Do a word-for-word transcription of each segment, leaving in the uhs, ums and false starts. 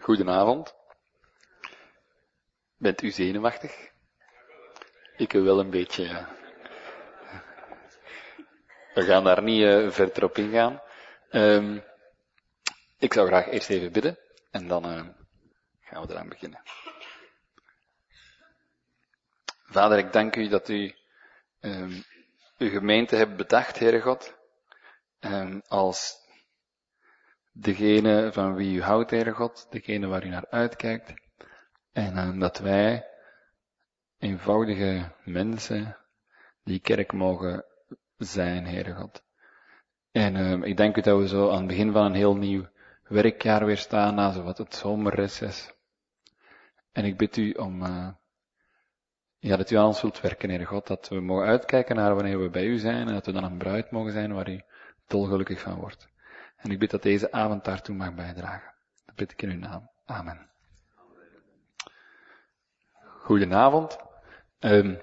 Goedenavond. Bent u zenuwachtig? Ik wil wel een beetje, ja. We gaan daar niet uh, verder op ingaan. Um, ik zou graag eerst even bidden en dan uh, gaan we eraan beginnen. Vader, ik dank u dat u um, uw gemeente hebt bedacht, Heere God, um, als degene van wie u houdt, Heere God, degene waar u naar uitkijkt. En um, dat wij, eenvoudige mensen, die kerk mogen zijn, Heere God. En um, ik dank u dat we zo aan het begin van een heel nieuw werkjaar weer staan, na zo wat het zomerreces. En ik bid u om, uh, ja, dat u aan ons wilt werken, Heere God, dat we mogen uitkijken naar wanneer we bij u zijn, en dat we dan een bruid mogen zijn waar u dolgelukkig van wordt. En ik bid dat deze avond daartoe mag bijdragen. Dat bid ik in uw naam. Amen. Goedenavond. Um,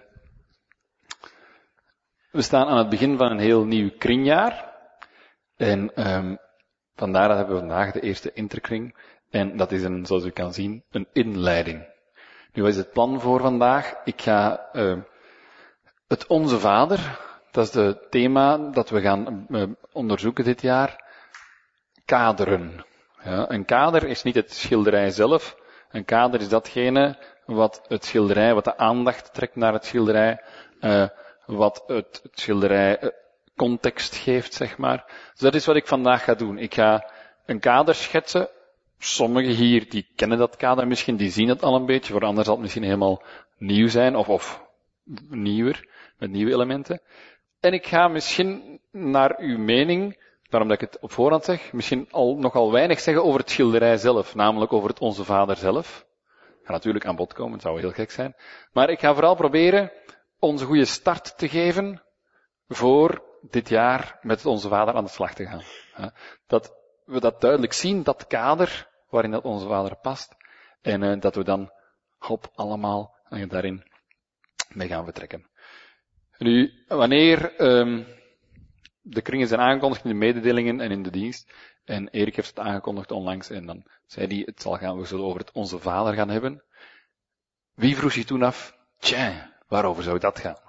we staan aan het begin van een heel nieuw kringjaar. En um, vandaar dat hebben we vandaag de eerste interkring. En dat is een, zoals u kan zien, een inleiding. Nu, wat is het plan voor vandaag? Ik ga uh, het Onze Vader, dat is het thema dat we gaan uh, onderzoeken dit jaar, kaderen. Ja, een kader is niet het schilderij zelf. Een kader is datgene wat het schilderij, wat de aandacht trekt naar het schilderij, uh, wat het, het schilderij uh, context geeft, zeg maar. Dus dat is wat ik vandaag ga doen. Ik ga een kader schetsen. Sommigen hier, die kennen dat kader misschien, die zien het al een beetje. Voor anderen zal het misschien helemaal nieuw zijn, of, of nieuwer, met nieuwe elementen. En ik ga misschien naar uw mening, daarom dat ik het op voorhand zeg, misschien al, nogal weinig zeggen over het schilderij zelf, namelijk over het Onze Vader zelf. Gaat natuurlijk aan bod komen, het zou heel gek zijn. Maar ik ga vooral proberen onze goede start te geven voor dit jaar met Onze Vader aan de slag te gaan. Dat we dat duidelijk zien, dat kader waarin dat Onze Vader past. En uh, dat we dan, hop, allemaal uh, daarin mee gaan vertrekken. Nu, wanneer um, de kringen zijn aangekondigd in de mededelingen en in de dienst, en Erik heeft het aangekondigd onlangs, en dan zei hij, het zal gaan, we zullen over het Onze Vader gaan hebben. Wie vroeg zich toen af, tja, waarover zou dat gaan?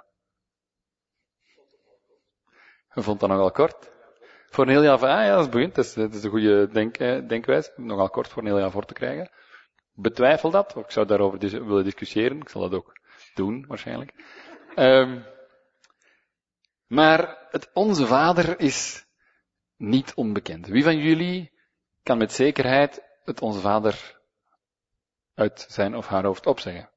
Je vond dat nogal kort. Voor een heel jaar van, ah ja, dat is boeiend, dat is, dat is een goede denk, denkwijze, nogal kort voor een heel jaar voor te krijgen. Betwijfel dat, of ik zou daarover dis- willen discussiëren, ik zal dat ook doen, waarschijnlijk. Um, maar het Onze Vader is niet onbekend. Wie van jullie kan met zekerheid het Onze Vader uit zijn of haar hoofd opzeggen?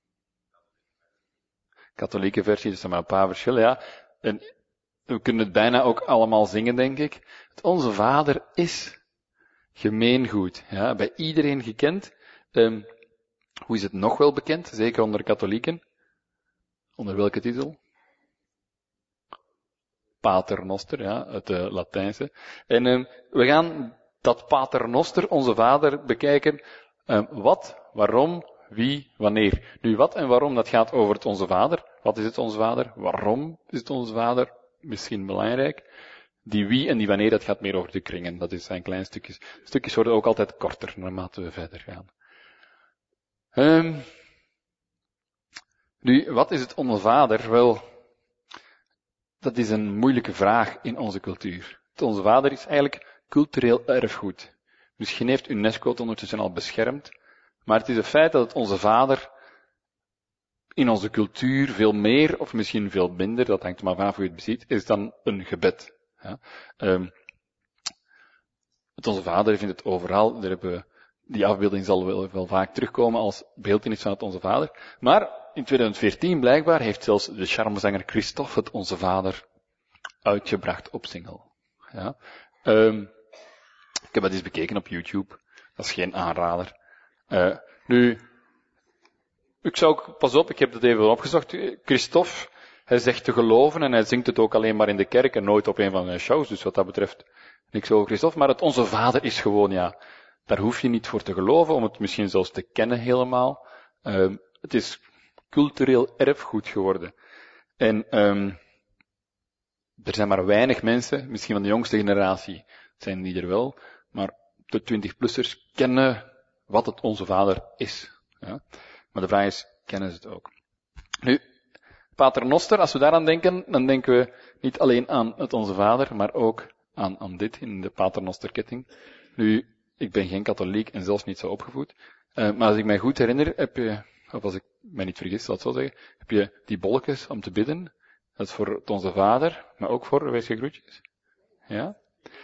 Katholieke versie, dus er maar een paar verschillen, ja. En we kunnen het bijna ook allemaal zingen, denk ik. Het Onze Vader is gemeengoed, ja, bij iedereen gekend. Um, hoe is het nog wel bekend? Zeker onder katholieken. Onder welke titel? Pater Noster, ja, uit de Latijnse. En um, we gaan dat Pater Noster, Onze Vader, bekijken. Um, wat, waarom, wie, wanneer. Nu, wat en waarom, dat gaat over het Onze Vader. Wat is het Onze Vader? Waarom is het Onze Vader? Misschien belangrijk. Die wie en die wanneer, dat gaat meer over de kringen. Dat zijn kleine stukjes. Stukjes worden ook altijd korter, naarmate we verder gaan. Um, nu, wat is het Onze Vader? Wel, dat is een moeilijke vraag in onze cultuur. Het Onze Vader is eigenlijk cultureel erfgoed. Misschien heeft UNESCO het ondertussen al beschermd, maar het is een feit dat het Onze Vader in onze cultuur veel meer, of misschien veel minder, dat hangt er maar vanaf hoe je het beziet, is dan een gebed. Ja. Um, het Onze Vader vindt het overal, daar hebben we, die afbeelding zal wel, wel vaak terugkomen als beeltenis van het Onze Vader. Maar in twintig veertien blijkbaar heeft zelfs de charmezanger Christophe het Onze Vader uitgebracht op single. Ja. Um, ik heb dat eens bekeken op YouTube. Dat is geen aanrader. Uh, nu, ik zou ook, pas op, ik heb dat even opgezocht. Christophe, hij zegt te geloven en hij zingt het ook alleen maar in de kerk en nooit op een van zijn shows. Dus wat dat betreft, niks over Christophe. Maar het Onze Vader is gewoon, ja, daar hoef je niet voor te geloven, om het misschien zelfs te kennen helemaal. Uh, het is cultureel erfgoed geworden. En um, er zijn maar weinig mensen, misschien van de jongste generatie zijn die er wel, maar de twintig-plussers kennen wat het Onze Vader is. Ja? Maar de vraag is, kennen ze het ook? Nu, Pater Noster, als we daaraan denken, dan denken we niet alleen aan het Onze Vader, maar ook aan, aan dit in de Pater Noster ketting. Nu, ik ben geen katholiek en zelfs niet zo opgevoed. Uh, maar als ik mij goed herinner, heb je, of als ik mij niet vergis, zal ik zo zeggen, heb je die bolletjes om te bidden. Dat is voor het Onze Vader, maar ook voor weesgegroetjes. Ja?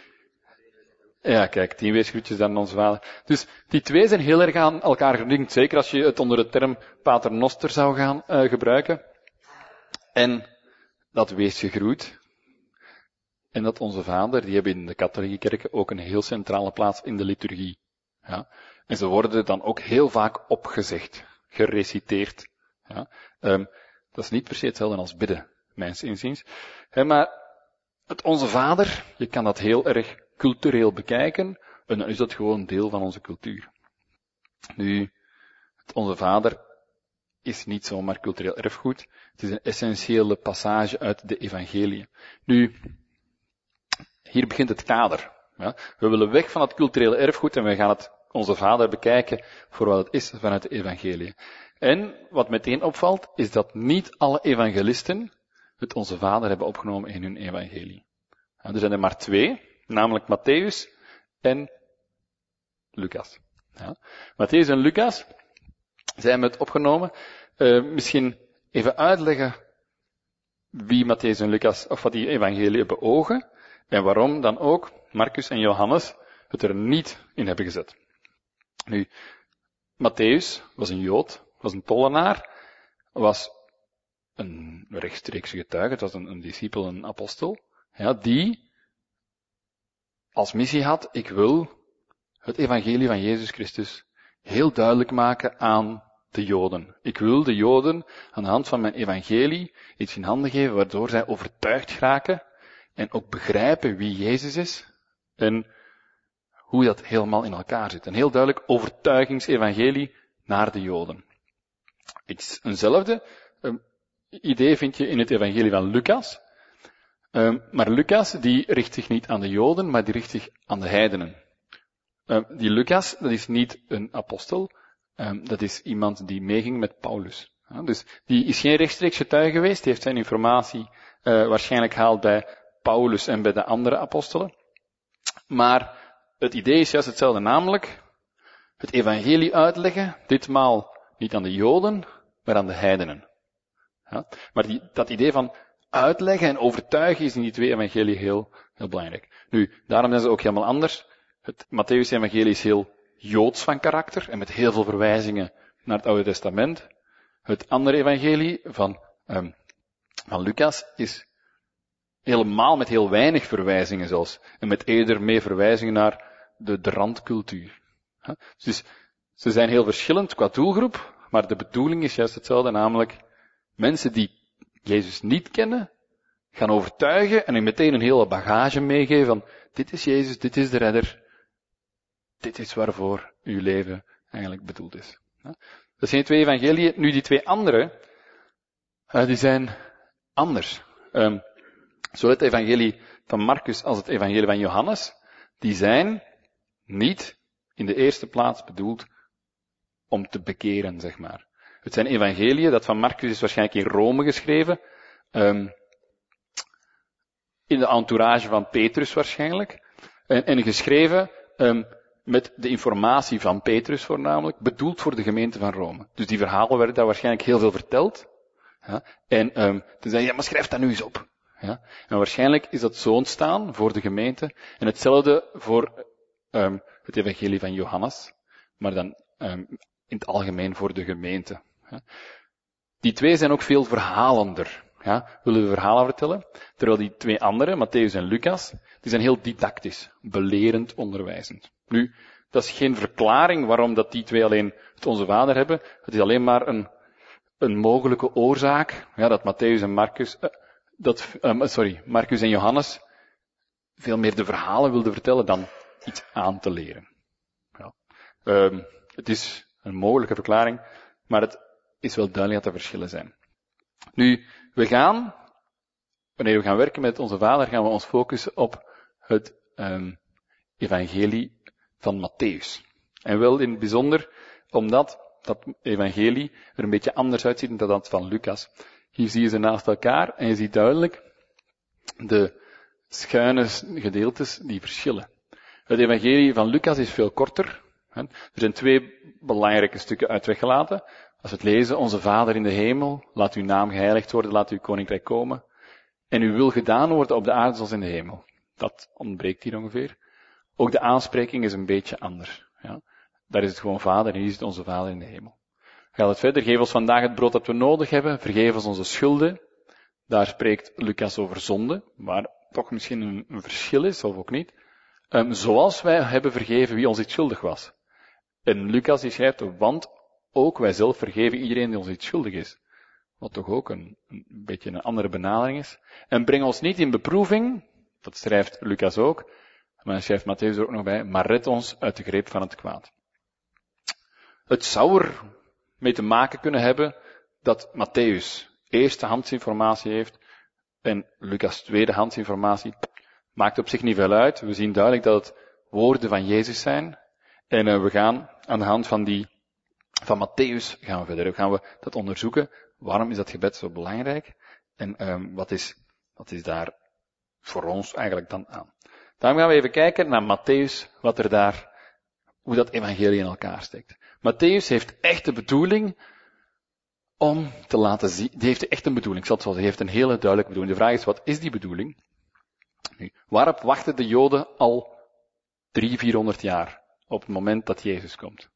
Ja, kijk, tien weesgroetjes dan Onze Vader. Dus die twee zijn heel erg aan elkaar gelinkt. Zeker als je het onder de term Pater Noster zou gaan uh, gebruiken. En dat weesgegroet en dat Onze Vader, die hebben in de katholieke kerken ook een heel centrale plaats in de liturgie. Ja? En ze worden dan ook heel vaak opgezegd, gereciteerd. Ja? Um, dat is niet per se hetzelfde als bidden, mijns inziens. He, maar het Onze Vader, je kan dat heel erg cultureel bekijken, en dan is dat gewoon deel van onze cultuur. Nu, het Onze Vader is niet zomaar cultureel erfgoed, het is een essentiële passage uit de evangeliën. Nu, hier begint het kader. Ja. We willen weg van het culturele erfgoed en we gaan het Onze Vader bekijken voor wat het is vanuit de evangeliën. En wat meteen opvalt, is dat niet alle evangelisten het Onze Vader hebben opgenomen in hun evangelie. Ja, er zijn er maar twee, namelijk Matthäus en Lucas. Ja. Matthäus en Lucas, zij hebben het opgenomen. Uh, misschien even uitleggen wie Matthäus en Lucas, of wat die evangelie beogen, en waarom dan ook Marcus en Johannes het er niet in hebben gezet. Nu, Matthäus was een Jood, was een tollenaar, was een rechtstreekse getuige, het was een, een discipel, een apostel, ja, die als missie had, ik wil het evangelie van Jezus Christus heel duidelijk maken aan de Joden. Ik wil de Joden aan de hand van mijn evangelie iets in handen geven waardoor zij overtuigd raken en ook begrijpen wie Jezus is en hoe dat helemaal in elkaar zit. Een heel duidelijk overtuigingsevangelie naar de Joden. Iets, eenzelfde um, idee vind je in het evangelie van Lucas. Um, maar Lucas, die richt zich niet aan de Joden, maar die richt zich aan de heidenen. Um, die Lucas, dat is niet een apostel, um, dat is iemand die meeging met Paulus. Ja, dus die is geen rechtstreeks getuige geweest, die heeft zijn informatie uh, waarschijnlijk gehaald bij Paulus en bij de andere apostelen. Maar het idee is juist hetzelfde, namelijk het evangelie uitleggen, ditmaal niet aan de Joden, maar aan de heidenen. Ja, maar die, dat idee van uitleggen en overtuigen is in die twee evangelieën heel, heel belangrijk. Nu, daarom zijn ze ook helemaal anders. Het Matthäus-evangelie is heel Joods van karakter en met heel veel verwijzingen naar het Oude Testament. Het andere evangelie van, um, van Lucas is helemaal met heel weinig verwijzingen zelfs. En met eerder meer verwijzingen naar de, de randcultuur. Dus ze zijn heel verschillend qua doelgroep, maar de bedoeling is juist hetzelfde, namelijk mensen die Jezus niet kennen, gaan overtuigen en hem meteen een hele bagage meegeven van dit is Jezus, dit is de redder, dit is waarvoor uw leven eigenlijk bedoeld is. Dat zijn die twee evangeliën. Nu die twee andere, die zijn anders. Um, Zowel het evangelie van Marcus als het evangelie van Johannes, die zijn niet in de eerste plaats bedoeld om te bekeren, zeg maar. Het zijn evangeliën, dat van Marcus is waarschijnlijk in Rome geschreven, um, in de entourage van Petrus waarschijnlijk, en, en geschreven um, met de informatie van Petrus voornamelijk, bedoeld voor de gemeente van Rome. Dus die verhalen werden daar waarschijnlijk heel veel verteld, ja, en um, toen zei je, ja, maar schrijf dat nu eens op. Ja, en waarschijnlijk is dat zo ontstaan voor de gemeente, en hetzelfde voor um, het evangelie van Johannes, maar dan um, in het algemeen voor de gemeente. Ja. Die twee zijn ook veel verhalender. Ja, willen we verhalen vertellen? Terwijl die twee andere, Matthäus en Lucas, die zijn heel didactisch, belerend, onderwijzend. Nu, dat is geen verklaring waarom dat die twee alleen het Onze Vader hebben. Het is alleen maar een, een mogelijke oorzaak, ja, dat Matthäus en Marcus, uh, dat, um, sorry, Marcus en Johannes veel meer de verhalen wilden vertellen dan iets aan te leren. Ja. Um, het is een mogelijke verklaring, maar het is wel duidelijk dat er verschillen zijn. Nu, we gaan, wanneer we gaan werken met Onze Vader, gaan we ons focussen op het um, evangelie van Matthäus. En wel in het bijzonder omdat dat evangelie er een beetje anders uitziet dan dat van Lucas. Hier zie je ze naast elkaar en je ziet duidelijk de schuine gedeeltes die verschillen. Het evangelie van Lucas is veel korter. Er zijn twee belangrijke stukken uit weggelaten. Als we het lezen, onze Vader in de hemel, laat uw naam geheiligd worden, laat uw koninkrijk komen. En uw wil gedaan worden op de aarde zoals in de hemel. Dat ontbreekt hier ongeveer. Ook de aanspreking is een beetje anders. Ja. Daar is het gewoon Vader en hier is het onze Vader in de hemel. Gaat het verder, geef ons vandaag het brood dat we nodig hebben, vergeef ons onze schulden. Daar spreekt Lucas over zonde, waar toch misschien een, een verschil is, of ook niet. Um, zoals wij hebben vergeven wie ons iets schuldig was. En Lucas die schrijft, want ook wij zelf vergeven iedereen die ons iets schuldig is. Wat toch ook een, een beetje een andere benadering is. En breng ons niet in beproeving, dat schrijft Lucas ook, maar dan schrijft Mattheüs er ook nog bij, maar red ons uit de greep van het kwaad. Het zou er mee te maken kunnen hebben dat Mattheüs eerstehandsinformatie heeft en Lucas tweedehandsinformatie. Maakt op zich niet veel uit. We zien duidelijk dat het woorden van Jezus zijn. En uh, we gaan aan de hand van die, van Mattheüs gaan we verder. Gaan we dat onderzoeken. Waarom is dat gebed zo belangrijk? En um, wat is, wat is daar voor ons eigenlijk dan aan? Daarom gaan we even kijken naar Mattheüs, wat er daar, hoe dat evangelie in elkaar steekt. Mattheüs heeft echt de bedoeling om te laten zien, die heeft echt een bedoeling, ik zal het zo zeggen, die heeft een hele duidelijke bedoeling. De vraag is, wat is die bedoeling? Nu, waarop wachten de Joden al drie, vierhonderd jaar op het moment dat Jezus komt?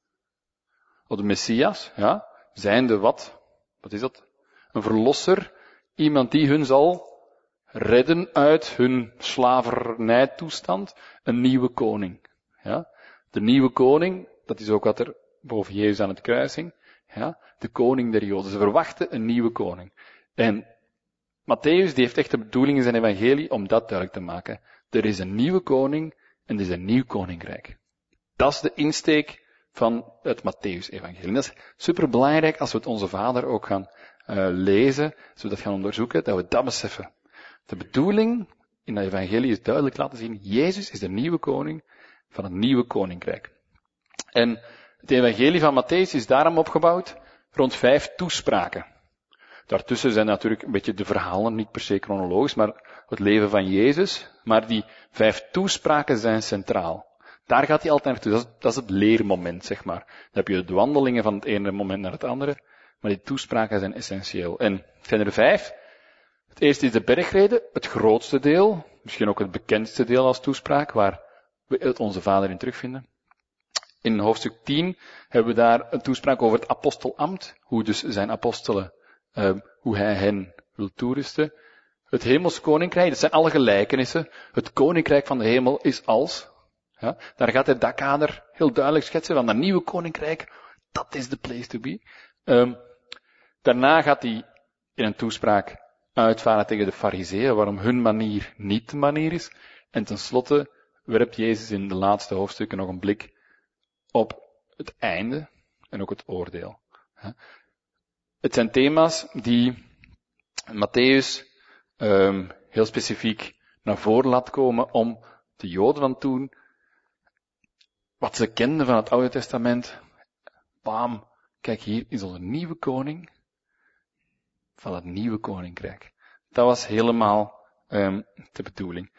Op de Messias, ja, zijnde wat? Wat is dat? Een verlosser, iemand die hun zal redden uit hun slavernijtoestand, een nieuwe koning. Ja, de nieuwe koning, dat is ook wat er boven Jezus aan het kruis hing, ja, de koning der Joden. Ze verwachten een nieuwe koning. En Mattheüs die heeft echt de bedoeling in zijn evangelie om dat duidelijk te maken. Er is een nieuwe koning en er is een nieuw koninkrijk. Dat is de insteek van het Mattheüs-evangelie. Dat is superbelangrijk als we het Onze Vader ook gaan uh, lezen, als we dat gaan onderzoeken, dat we dat beseffen. De bedoeling in het evangelie is duidelijk laten zien, Jezus is de nieuwe koning van het nieuwe koninkrijk. En het evangelie van Mattheüs is daarom opgebouwd rond vijf toespraken. Daartussen zijn natuurlijk een beetje de verhalen, niet per se chronologisch, maar het leven van Jezus. Maar die vijf toespraken zijn centraal. Daar gaat hij altijd naartoe. Dat is, dat is het leermoment, zeg maar. Dan heb je de wandelingen van het ene moment naar het andere. Maar die toespraken zijn essentieel. En het zijn er vijf. Het eerste is de bergrede, het grootste deel. Misschien ook het bekendste deel als toespraak, waar we het Onze Vader in terugvinden. In hoofdstuk tien hebben we daar een toespraak over het apostelambt. Hoe dus zijn apostelen, uh, hoe hij hen wil toerusten. Het hemels koninkrijk, dat zijn alle gelijkenissen. Het koninkrijk van de hemel is als. Ja, daar gaat hij dat kader heel duidelijk schetsen van dat nieuwe koninkrijk. Dat is the place to be. Um, daarna gaat hij in een toespraak uitvaren tegen de farizeeën, waarom hun manier niet de manier is. En tenslotte werpt Jezus in de laatste hoofdstukken nog een blik op het einde en ook het oordeel. Het zijn thema's die Mattheüs um, heel specifiek naar voren laat komen om de Joden van toen, wat ze kenden van het Oude Testament, bam, kijk hier is onze nieuwe koning van het nieuwe koninkrijk. Dat was helemaal um, de bedoeling.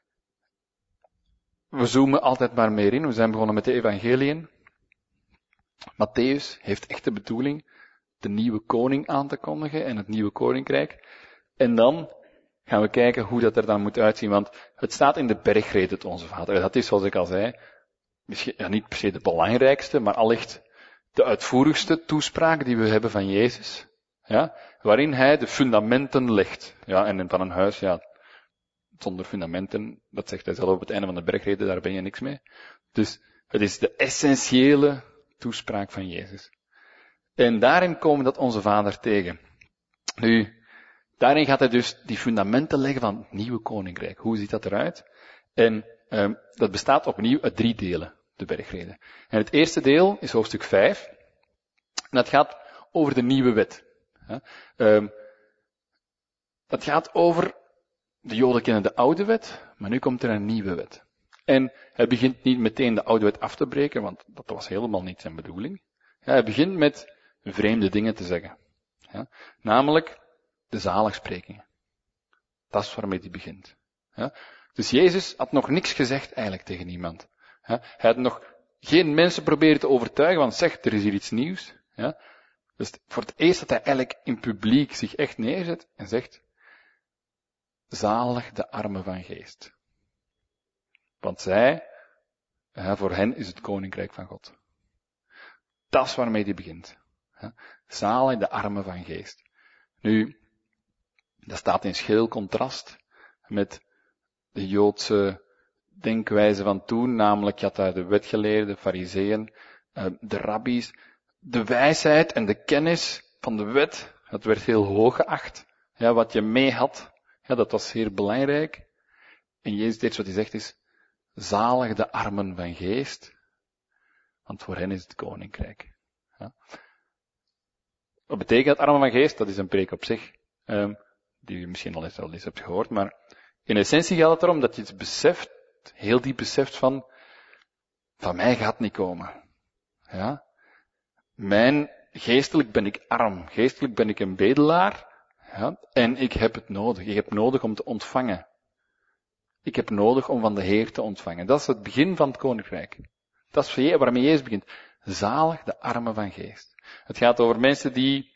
We zoomen altijd maar meer in. We zijn begonnen met de evangeliën. Mattheüs heeft echt de bedoeling de nieuwe koning aan te kondigen en het nieuwe koninkrijk. En dan gaan we kijken hoe dat er dan moet uitzien, want het staat in de bergrede het Onze Vader. Dat is, zoals ik al zei, misschien ja, niet per se de belangrijkste, maar allicht de uitvoerigste toespraak die we hebben van Jezus. Ja, waarin hij de fundamenten legt. Ja, en van een huis, ja, zonder fundamenten, dat zegt hij zelf op het einde van de bergrede, daar ben je niks mee. Dus het is de essentiële toespraak van Jezus. En daarin komen we dat Onze Vader tegen. Nu, daarin gaat hij dus die fundamenten leggen van het nieuwe koninkrijk. Hoe ziet dat eruit? En um, dat bestaat opnieuw uit drie delen, de bergrede. En het eerste deel is hoofdstuk vijf. En dat gaat over de nieuwe wet. Ja, um, dat gaat over, de Joden kennen de oude wet, maar nu komt er een nieuwe wet. En hij begint niet meteen de oude wet af te breken, want dat was helemaal niet zijn bedoeling. Ja, hij begint met vreemde dingen te zeggen. Ja, namelijk de zaligsprekingen. Dat is waarmee hij begint. Ja, dus Jezus had nog niks gezegd eigenlijk tegen iemand. Ja, hij had nog geen mensen proberen te overtuigen, want zeg, er is hier iets nieuws. Ja, dus voor het eerst dat hij eigenlijk in publiek zich echt neerzet en zegt, zalig de armen van geest. Want zij, ja, voor hen is het koninkrijk van God. Dat is waarmee hij begint. Ja, zalig de armen van geest. Nu, dat staat in schil contrast met de Joodse denkwijze van toen, namelijk je had daar de wetgeleerden, de fariseeën, de rabbies, de wijsheid en de kennis van de wet, dat werd heel hoog geacht. Ja, wat je mee had, ja, dat was zeer belangrijk. En Jezus, dit wat hij zegt is, zalig de armen van geest, want voor hen is het koninkrijk. Ja. Wat betekent dat, armen van geest? Dat is een preek op zich, um, die je misschien al eens, al eens hebt gehoord, maar in essentie gaat het erom dat je het beseft, heel diep beseft van, van mij gaat niet komen. Ja? Mijn, geestelijk ben ik arm, geestelijk ben ik een bedelaar, ja? En ik heb het nodig. Ik heb nodig om te ontvangen. Ik heb nodig om van de Heer te ontvangen. Dat is het begin van het koninkrijk. Dat is waarmee Jezus begint. Zalig de armen van geest. Het gaat over mensen die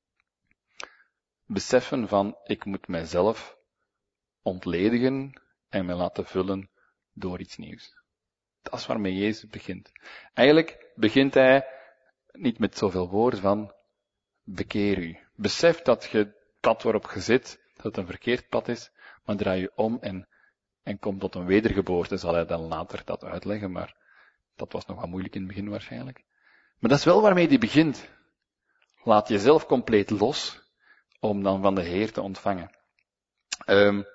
beseffen van, ik moet mijzelf ontledigen en me laten vullen door iets nieuws. Dat is waarmee Jezus begint. Eigenlijk begint hij niet met zoveel woorden van, bekeer u. Besef dat je het pad waarop je zit, dat het een verkeerd pad is, maar draai je om en, en kom tot een wedergeboorte. Zal hij dan later dat uitleggen, maar dat was nog wat moeilijk in het begin waarschijnlijk. Maar dat is wel waarmee hij begint. Laat jezelf compleet los, om dan van de Heer te ontvangen. Um,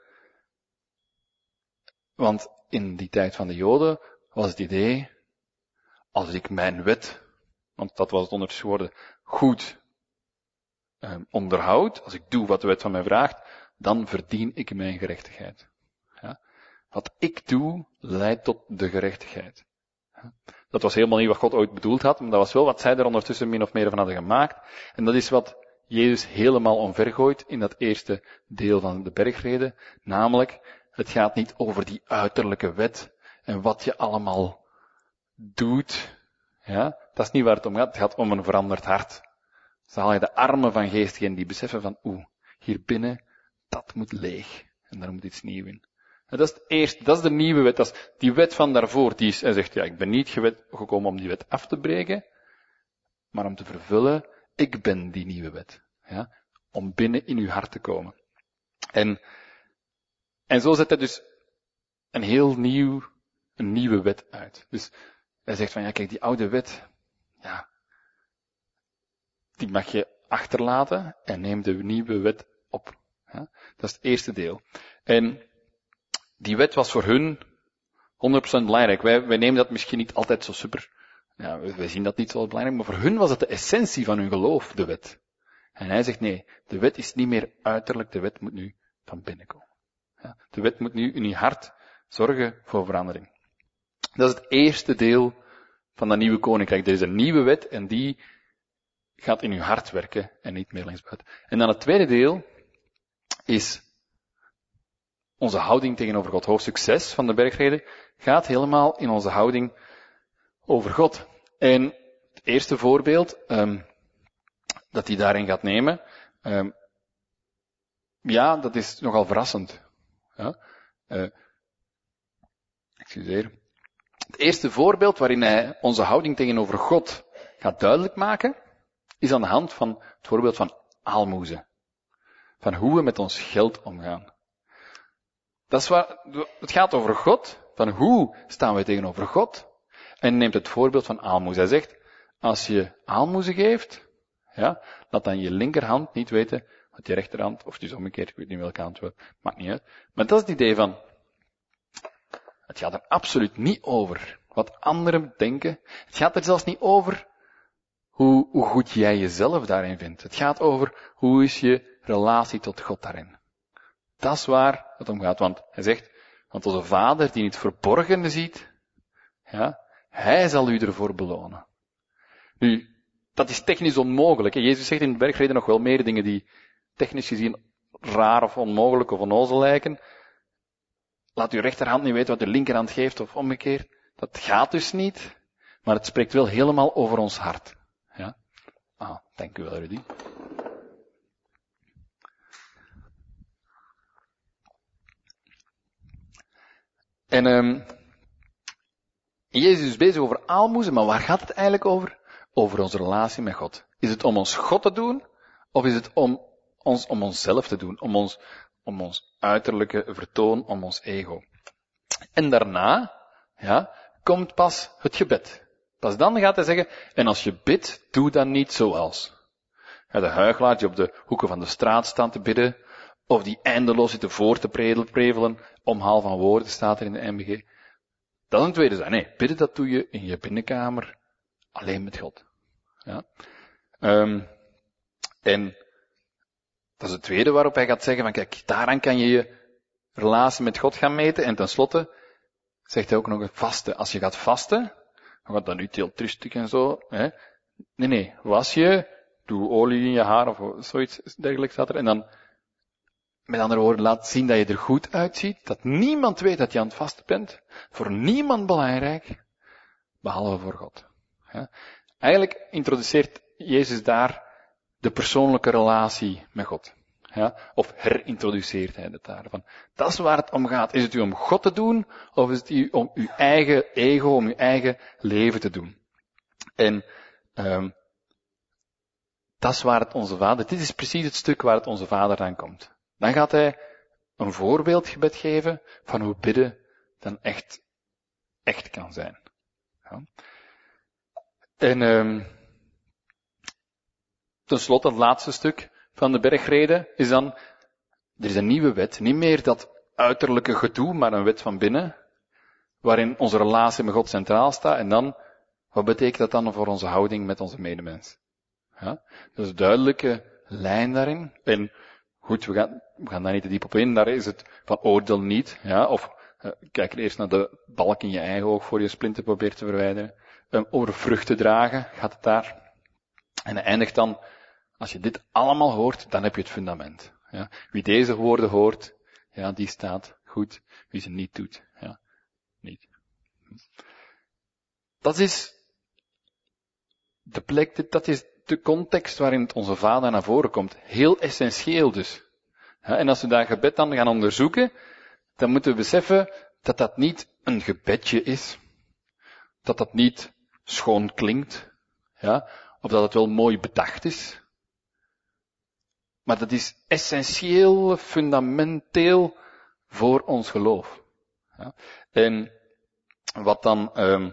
want in die tijd van de Joden was het idee, als ik mijn wet, want dat was het ondertussen geworden, goed um, onderhoud, als ik doe wat de wet van mij vraagt, dan verdien ik mijn gerechtigheid. Ja? Wat ik doe, leidt tot de gerechtigheid. Ja? Dat was helemaal niet wat God ooit bedoeld had, maar dat was wel wat zij er ondertussen min of meer van hadden gemaakt. En dat is wat Jezus helemaal omvergooit in dat eerste deel van de bergreden, namelijk, het gaat niet over die uiterlijke wet en wat je allemaal doet. Ja, dat is niet waar het om gaat. Het gaat om een veranderd hart. Zalig de armen van geest die beseffen van, oeh, hier binnen, dat moet leeg. En daar moet iets nieuws in. En dat is het eerste, dat is de nieuwe wet. Dat is die wet van daarvoor. Die is, hij zegt, ja, ik ben niet gewet, gekomen om die wet af te breken, maar om te vervullen, ik ben die nieuwe wet. Ja, om binnen in uw hart te komen. En, en zo zet hij dus een heel nieuw, een nieuwe wet uit. Dus hij zegt van, ja, kijk, die oude wet, ja, die mag je achterlaten en neem de nieuwe wet op. Ja, dat is het eerste deel. En die wet was voor hun honderd procent belangrijk. Wij, wij nemen dat misschien niet altijd zo super, ja, wij zien dat niet zo belangrijk, maar voor hun was het de essentie van hun geloof, de wet. En hij zegt, nee, de wet is niet meer uiterlijk, de wet moet nu van binnen komen. Ja, de wet moet nu in je hart zorgen voor verandering. Dat is het eerste deel van dat nieuwe koninkrijk. Er is een nieuwe wet en die gaat in uw hart werken en niet meer linksbuiten. En dan het tweede deel is onze houding tegenover God. Hoofdstuk zes van de bergreden gaat helemaal in onze houding over God. En het eerste voorbeeld um, dat hij daarin gaat nemen, um, ja, dat is nogal verrassend. Ja? Uh, excuseer. Het eerste voorbeeld waarin hij onze houding tegenover God gaat duidelijk maken, is aan de hand van het voorbeeld van aalmoezen. Van hoe we met ons geld omgaan. Dat is waar, het gaat over God, van hoe staan we tegenover God, en neemt het voorbeeld van aalmoezen. Hij zegt, als je aalmoezen geeft, ja, laat dan je linkerhand niet weten wat je rechterhand, of het is omgekeerd, ik weet niet welke hand wel, maakt niet uit. Maar dat is het idee van, het gaat er absoluut niet over wat anderen denken. Het gaat er zelfs niet over hoe, hoe goed jij jezelf daarin vindt. Het gaat over hoe is je relatie tot God daarin. Dat is waar het om gaat, want hij zegt, Want onze Vader die in het verborgene ziet, ja, hij zal u ervoor belonen. Nu, dat is technisch onmogelijk. En Jezus zegt in de bergreden nog wel meer dingen die technisch gezien raar of onmogelijk of onnozel lijken. Laat uw rechterhand niet weten wat uw linkerhand geeft of omgekeerd. Dat gaat dus niet. Maar het spreekt wel helemaal over ons hart. Ja? Ah, dank u wel, Rudy. En um, Jezus is bezig over aalmoezen, maar waar gaat het eigenlijk over? Over onze relatie met God. Is het om ons God te doen, of is het om ons om onszelf te doen, om ons, om ons uiterlijke vertoon, om ons ego? En daarna, ja, komt pas het gebed. Pas dan gaat hij zeggen, en als je bidt, doe dan niet zoals. Ja, de huigelaar die op de hoeken van de straat staan te bidden, of die eindeloos zitten voor te prevelen, omhaal van woorden staat er in de M B G. Dat is een tweede zaak. Nee, bidden dat doe je in je binnenkamer, alleen met God. Ja. Um, en dat is het tweede waarop hij gaat zeggen van kijk, daaraan kan je je relatie met God gaan meten. En tenslotte zegt hij ook nog het vasten. Als je gaat vasten, dan gaat dat niet heel tristig en zo. Hè. Nee, nee, was je, doe olie in je haar of zoiets dergelijks staat er. En dan, met andere woorden, laat zien dat je er goed uitziet. Dat niemand weet dat je aan het vasten bent. Voor niemand belangrijk, behalve voor God. Ja. Eigenlijk introduceert Jezus daar de persoonlijke relatie met God. Ja, of herintroduceert hij het daarvan. Dat is waar het om gaat. Is het u om God te doen, of is het u om uw eigen ego, om uw eigen leven te doen? En um, dat is waar het onze Vader, dit is precies het stuk waar het onze Vader aan komt. Dan gaat hij een voorbeeldgebed geven van hoe bidden dan echt, echt kan zijn. Ja. En um, ten slotte, het laatste stuk van de bergreden is dan, er is een nieuwe wet, niet meer dat uiterlijke gedoe, maar een wet van binnen, waarin onze relatie met God centraal staat. En dan, wat betekent dat dan voor onze houding met onze medemens? Ja, dus een duidelijke lijn daarin. En goed, we gaan, we gaan daar niet te diep op in, daar is het van oordeel niet, ja, of uh, kijk eerst naar de balk in je eigen oog voor je splinter probeert te verwijderen. Um, over vruchten dragen gaat het daar. En hij eindigt dan, als je dit allemaal hoort, dan heb je het fundament. Ja. Wie deze woorden hoort, ja, die staat goed. Wie ze niet doet, ja, niet. Dat is de plek, dat is de context waarin het onze Vader naar voren komt. Heel essentieel dus. Ja, en als we dat gebed dan gaan onderzoeken, dan moeten we beseffen dat dat niet een gebedje is. Dat dat niet schoon klinkt. Ja, of dat het wel mooi bedacht is. Maar dat is essentieel, fundamenteel voor ons geloof. Ja. En wat dan um,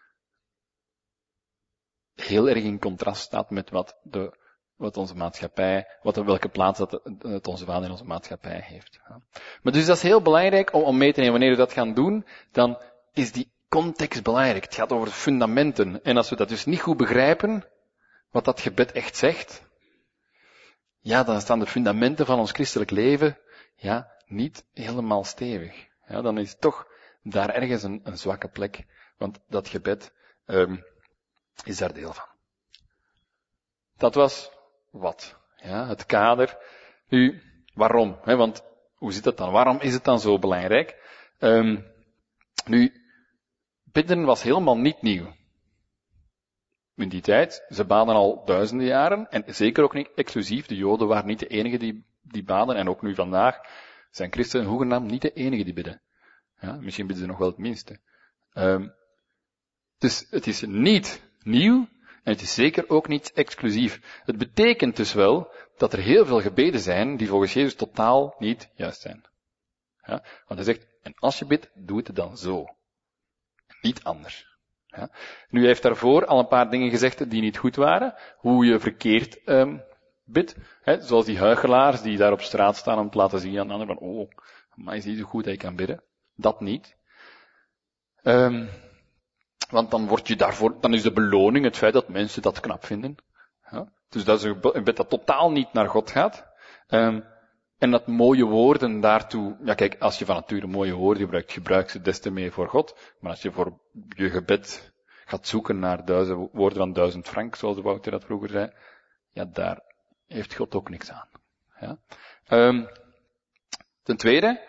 heel erg in contrast staat met wat, de, wat onze maatschappij, wat, welke plaats dat het onze Vader in onze maatschappij heeft. Ja. Maar dus dat is heel belangrijk om, om mee te nemen. Wanneer we dat gaan doen, dan is die context belangrijk. Het gaat over de fundamenten. En als we dat dus niet goed begrijpen, wat dat gebed echt zegt, ja, dan staan de fundamenten van ons christelijk leven, ja, niet helemaal stevig. Ja, dan is toch daar ergens een, een zwakke plek, want dat gebed um, is daar deel van. Dat was wat, ja, het kader. Nu, waarom? Hè, want hoe zit dat dan? Waarom is het dan zo belangrijk? Um, nu, bidden was helemaal niet nieuw. In die tijd, ze baden al duizenden jaren, en zeker ook niet exclusief, de Joden waren niet de enigen die, die baden, en ook nu vandaag zijn christenen hoegenaamd niet de enigen die bidden. Ja, misschien bidden ze nog wel het minste. Um, dus het is niet nieuw, en het is zeker ook niet exclusief. Het betekent dus wel dat er heel veel gebeden zijn die volgens Jezus totaal niet juist zijn. Ja, want hij zegt, en als je bidt, doe het dan zo. Niet anders. Ja. Nu, hij heeft daarvoor al een paar dingen gezegd die niet goed waren. Hoe je verkeerd um, bidt. Hè, zoals die huichelaars die daar op straat staan om te laten zien aan de anderen van, oh, maar is niet zo goed dat je kan bidden. Dat niet. Um, want dan word je daarvoor, dan is de beloning het feit dat mensen dat knap vinden. Ja. Dus dat is een gebed dat totaal niet naar God gaat. Um, En dat mooie woorden daartoe, ja kijk, als je van nature mooie woorden gebruikt, gebruik ze des te meer voor God. Maar als je voor je gebed gaat zoeken naar duizend woorden van duizend frank, zoals Wouter dat vroeger zei, ja, daar heeft God ook niks aan. Ja. Um, ten tweede,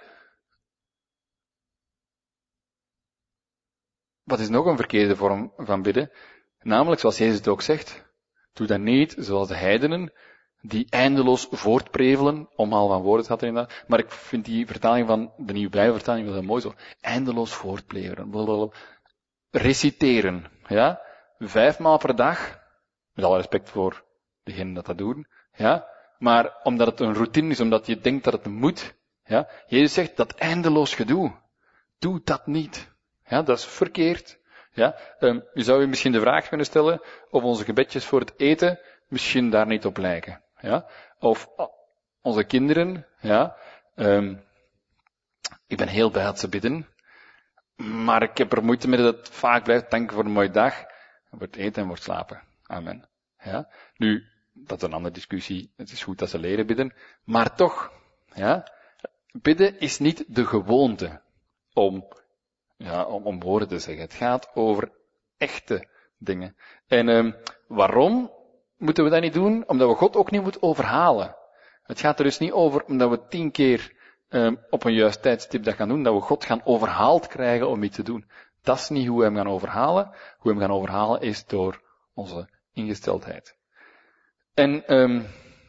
wat is nog een verkeerde vorm van bidden? Namelijk, zoals Jezus het ook zegt, doe dat niet zoals de heidenen, die eindeloos voortprevelen, omhaal van woorden staat er inderdaad, maar ik vind die vertaling van de Nieuwe Bijbelvertaling wel heel mooi zo. Eindeloos voortprevelen, reciteren, ja, vijfmaal per dag, met alle respect voor degenen dat dat doen, ja, maar omdat het een routine is, omdat je denkt dat het moet, ja, Jezus zegt dat eindeloos gedoe, doe dat niet, ja, dat is verkeerd, ja, um, je zou je misschien de vraag kunnen stellen of onze gebedjes voor het eten misschien daar niet op lijken. Ja? Of uh, onze kinderen, ja, um, ik ben heel blij dat ze bidden, maar ik heb er moeite mee dat het vaak blijft danken voor een mooie dag, voor het eten en voor het slapen. Amen. Ja? Nu, dat is een andere discussie, het is goed dat ze leren bidden, maar toch, ja, bidden is niet de gewoonte om, ja, om, om woorden te zeggen. Het gaat over echte dingen. En um, waarom moeten we dat niet doen? Omdat we God ook niet moeten overhalen. Het gaat er dus niet over omdat we tien keer um, op een juist tijdstip dat gaan doen, dat we God gaan overhaald krijgen om iets te doen. Dat is niet hoe we hem gaan overhalen. Hoe we hem gaan overhalen is door onze ingesteldheid. En um,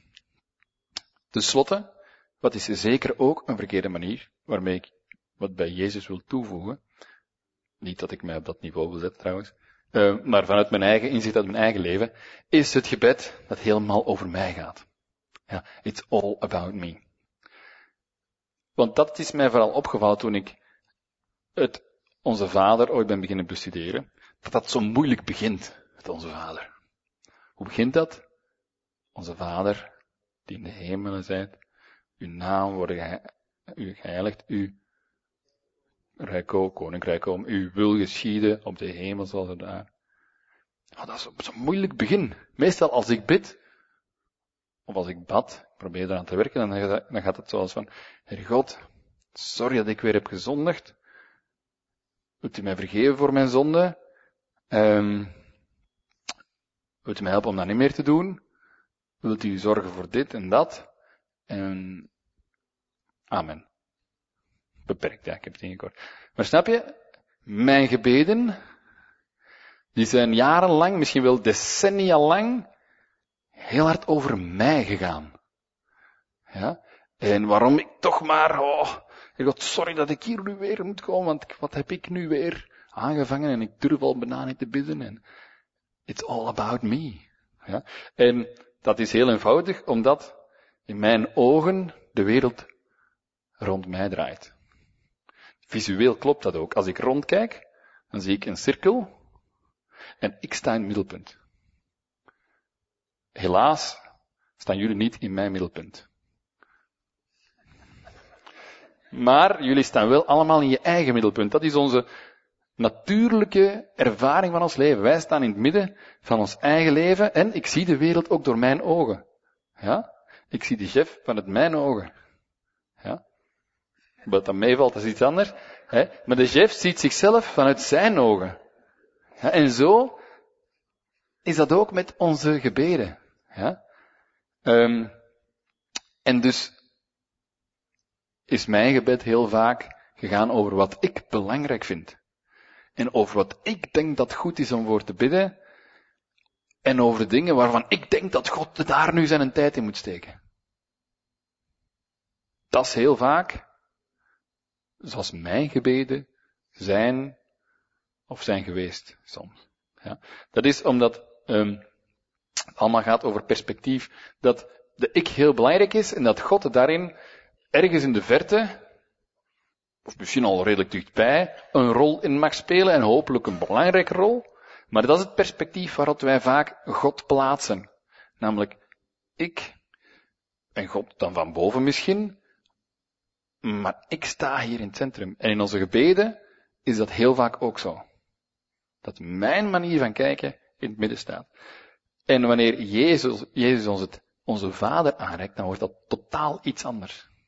tenslotte, wat is zeker ook een verkeerde manier, waarmee ik wat bij Jezus wil toevoegen, niet dat ik mij op dat niveau wil zetten trouwens, Uh, maar vanuit mijn eigen inzicht uit mijn eigen leven, is het gebed dat helemaal over mij gaat. Ja, it's all about me. Want dat is mij vooral opgevallen toen ik het Onze Vader ooit ben beginnen bestuderen, dat dat zo moeilijk begint, het Onze Vader. Hoe begint dat? Onze Vader, die in de hemelen zijt, uw naam wordt geheiligd, uw Rijk komen, koninkrijk komen, uw wil geschieden op de hemel zoals er daar. Oh, dat is een, een moeilijk begin. Meestal als ik bid, of als ik bad, ik probeer eraan te werken, dan, dan gaat het zoals van, Heer God, sorry dat ik weer heb gezondigd. Wilt u mij vergeven voor mijn zonde? Um, wilt u mij helpen om dat niet meer te doen? Wilt u zorgen voor dit en dat? En amen. Beperkt, ja, ik heb het ingekort. Maar snap je, mijn gebeden, die zijn jarenlang, misschien wel decennia lang, heel hard over mij gegaan. Ja? En waarom ik toch maar, oh, God, sorry dat ik hier nu weer moet komen, want wat heb ik nu weer aangevangen en ik durf al bijna niet te bidden en it's all about me. Ja? En dat is heel eenvoudig, omdat in mijn ogen de wereld rond mij draait. Visueel klopt dat ook. Als ik rondkijk, dan zie ik een cirkel en ik sta in het middelpunt. Helaas staan jullie niet in mijn middelpunt. Maar jullie staan wel allemaal in je eigen middelpunt. Dat is onze natuurlijke ervaring van ons leven. Wij staan in het midden van ons eigen leven en ik zie de wereld ook door mijn ogen. Ja? Ik zie de chef vanuit mijn ogen. Ja? Wat dat meevalt, dat is iets anders. Hè? Maar de chef ziet zichzelf vanuit zijn ogen. Ja? En zo is dat ook met onze gebeden. Ja? Um, en dus is mijn gebed heel vaak gegaan over wat ik belangrijk vind. En over wat ik denk dat goed is om voor te bidden. En over dingen waarvan ik denk dat God daar nu zijn tijd in moet steken. Dat is heel vaak zoals mijn gebeden zijn of zijn geweest soms. Ja. Dat is omdat um, het allemaal gaat over perspectief, dat de ik heel belangrijk is en dat God daarin ergens in de verte, of misschien al redelijk dichtbij, een rol in mag spelen en hopelijk een belangrijke rol. Maar dat is het perspectief waarop wij vaak God plaatsen. Namelijk, ik en God dan van boven misschien, maar ik sta hier in het centrum. En in onze gebeden is dat heel vaak ook zo. Dat mijn manier van kijken in het midden staat. En wanneer Jezus, Jezus ons het, onze Vader aanreikt, dan wordt dat totaal iets anders.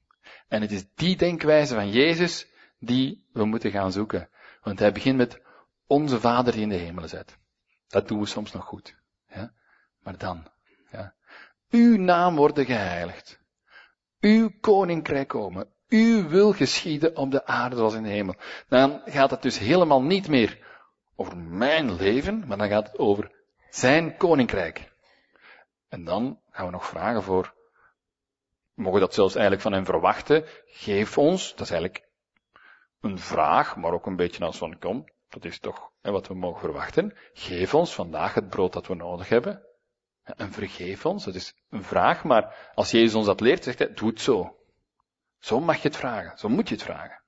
En het is die denkwijze van Jezus die we moeten gaan zoeken. Want hij begint met onze Vader die in de hemelen zit. Dat doen we soms nog goed. Ja? Maar dan, ja. Uw naam worden geheiligd. Uw koninkrijk komen. Uw wil geschieden op de aarde zoals in de hemel. Dan gaat het dus helemaal niet meer over mijn leven, maar dan gaat het over zijn koninkrijk. En dan gaan we nog vragen voor, we mogen dat zelfs eigenlijk van hem verwachten, geef ons, dat is eigenlijk een vraag, maar ook een beetje als van, kom, dat is toch hè, wat we mogen verwachten, geef ons vandaag het brood dat we nodig hebben, en vergeef ons, dat is een vraag, maar als Jezus ons dat leert, zegt hij, doe het zo. Zo mag je het vragen, zo moet je het vragen.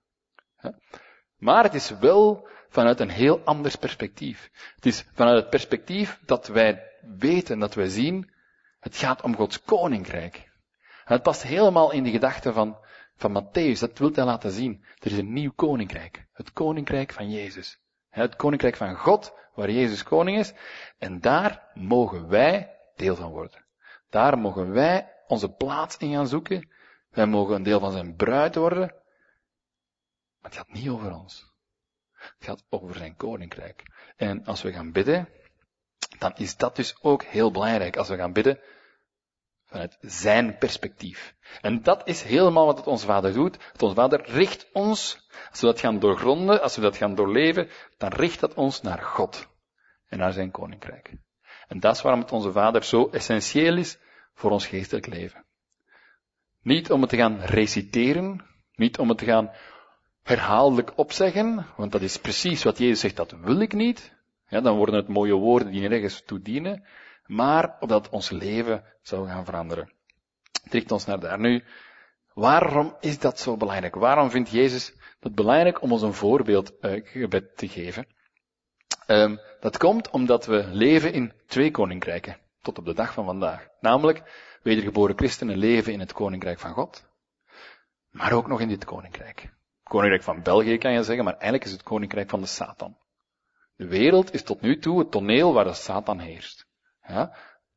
Maar het is wel vanuit een heel anders perspectief. Het is vanuit het perspectief dat wij weten, dat wij zien, het gaat om Gods koninkrijk. En het past helemaal in de gedachte van, van Matthäus, dat wil hij laten zien. Er is een nieuw koninkrijk. Het koninkrijk van Jezus. Het koninkrijk van God, waar Jezus koning is. En daar mogen wij deel van worden. Daar mogen wij onze plaats in gaan zoeken. Wij mogen een deel van zijn bruid worden. Maar het gaat niet over ons. Het gaat over zijn koninkrijk. En als we gaan bidden, dan is dat dus ook heel belangrijk. Als we gaan bidden vanuit zijn perspectief. En dat is helemaal wat het onze Vader doet. Het onze Vader richt ons, als we dat gaan doorgronden, als we dat gaan doorleven, dan richt dat ons naar God. En naar zijn koninkrijk. En dat is waarom het onze Vader zo essentieel is voor ons geestelijk leven. Niet om het te gaan reciteren, niet om het te gaan herhaaldelijk opzeggen, want dat is precies wat Jezus zegt, dat wil ik niet. Ja, dan worden het mooie woorden die nergens toe dienen, maar opdat ons leven zou gaan veranderen. Het richt ons naar daar. Nu, waarom is dat zo belangrijk? Waarom vindt Jezus het belangrijk om ons een voorbeeld uh, gebed te geven? Um, dat komt omdat we leven in twee koninkrijken, tot op de dag van vandaag. Namelijk, wedergeboren christenen leven in het koninkrijk van God, maar ook nog in dit koninkrijk. Het koninkrijk van België kan je zeggen, maar eigenlijk is het koninkrijk van de Satan. De wereld is tot nu toe het toneel waar de Satan heerst. Ja?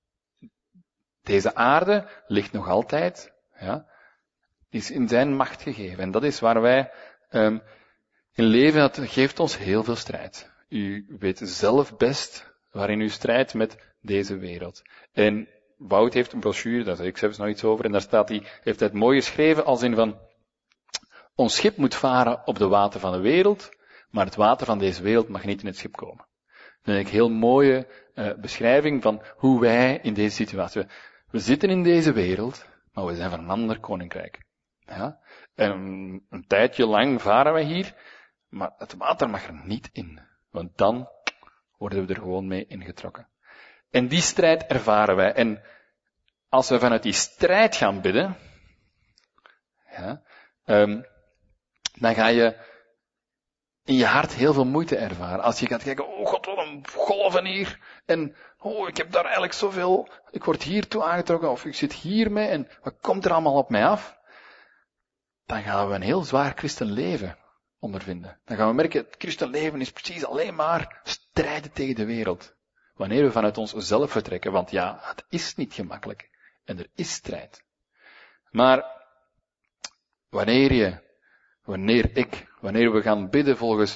Deze aarde ligt nog altijd, ja, is in zijn macht gegeven. En dat is waar wij um, in leven, dat geeft ons heel veel strijd. U weet zelf best waarin u strijdt met deze wereld. En Wout heeft een brochure, daar zeg ik zelfs nog iets over, en daar staat hij, heeft hij het mooi geschreven als in van, ons schip moet varen op de water van de wereld, maar het water van deze wereld mag niet in het schip komen. Dat vind ik een heel mooie uh, beschrijving van hoe wij in deze situatie, we zitten in deze wereld, maar we zijn van een ander koninkrijk. Ja? En een, een tijdje lang varen wij hier, maar het water mag er niet in. Want dan worden we er gewoon mee ingetrokken. En die strijd ervaren wij. En als we vanuit die strijd gaan bidden, ja, um, dan ga je in je hart heel veel moeite ervaren. Als je gaat kijken, oh God, wat een golven hier. En, oh, ik heb daar eigenlijk zoveel, ik word hiertoe aangetrokken, of ik zit hiermee, en wat komt er allemaal op mij af? Dan gaan we een heel zwaar christenleven ondervinden. Dan gaan we merken, het christenleven is precies alleen maar strijden tegen de wereld. Wanneer we vanuit onszelf vertrekken, want ja, het is niet gemakkelijk. En er is strijd. Maar, wanneer je, wanneer ik, wanneer we gaan bidden volgens,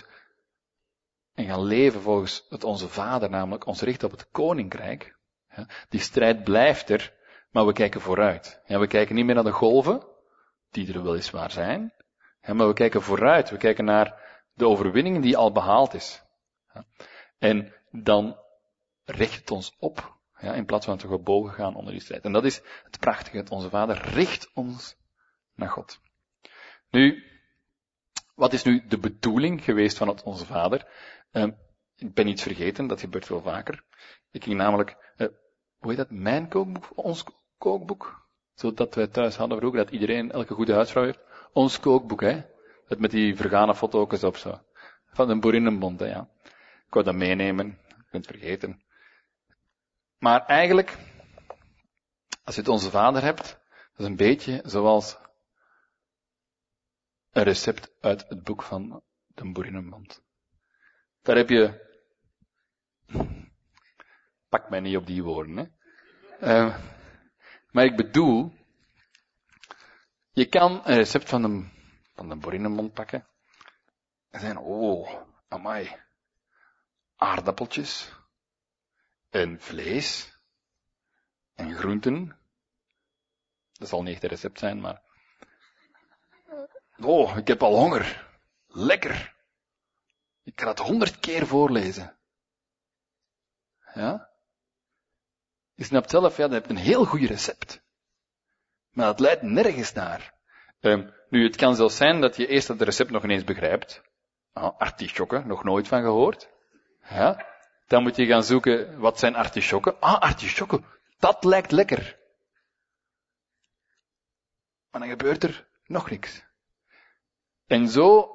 en gaan leven volgens het onze Vader, namelijk ons richt op het koninkrijk, ja, die strijd blijft er, maar we kijken vooruit. Ja, we kijken niet meer naar de golven, die er weliswaar zijn, ja, maar we kijken vooruit, we kijken naar de overwinning die al behaald is. Ja, en dan richt het ons op, ja, in plaats van te gebogen gaan onder die strijd. En dat is het prachtige, het onze Vader richt ons naar God. Nu, wat is nu de bedoeling geweest van het onze Vader? Uh, ik ben iets vergeten, dat gebeurt veel vaker. Ik ging namelijk, uh, hoe heet dat, mijn kookboek, ons kookboek? Zodat wij thuis hadden vroeger, dat iedereen, elke goede huisvrouw heeft. Ons kookboek, hè. Dat met die vergane foto's op zo. Van een boerinnenbond, hè, ja. Ik wou dat meenemen, ik ben het vergeten. Maar eigenlijk, als je het onze Vader hebt, dat is een beetje zoals een recept uit het boek van de boerinnenbond. Daar heb je, pak mij niet op die woorden, hè. Uh, maar ik bedoel, Je kan een recept van de, van de Borinnemond pakken. En zeggen, oh, amai. Aardappeltjes. En vlees. En groenten. Dat zal niet echt een recept zijn, maar... Oh, ik heb al honger. Lekker. Ik ga het honderd keer voorlezen. Ja? Je snapt zelf, ja, dat heb een heel goed recept. Maar dat leidt nergens naar. Um, nu, het kan zelfs zijn dat je eerst het recept nog ineens begrijpt. Ah, artisjokken, nog nooit van gehoord. Ja? Dan moet je gaan zoeken, wat zijn artisjokken? Ah, artisjokken, dat lijkt lekker. Maar dan gebeurt er nog niks. En zo